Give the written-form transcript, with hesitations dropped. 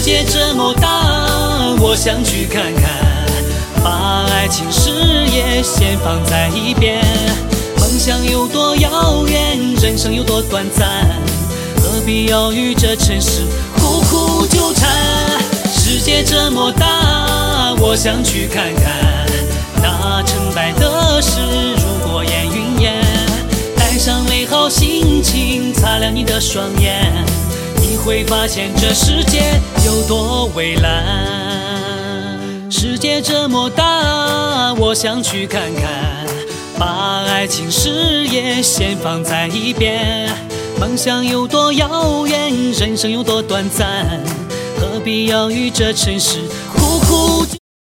界这么大，我想去看看，把爱情事业先放在一边。梦想有多遥远，人生有多短暂，何必要与这尘世苦苦纠缠。世界这么大，我想去看看，那成败得失如过眼云烟。带上美好心情，擦亮你的双眼，你会发现这世界有多蔚蓝。世界这么大，我想去看看，把爱情事业先放在一边。梦想有多遥远，人生有多短暂，何必要与这尘世苦苦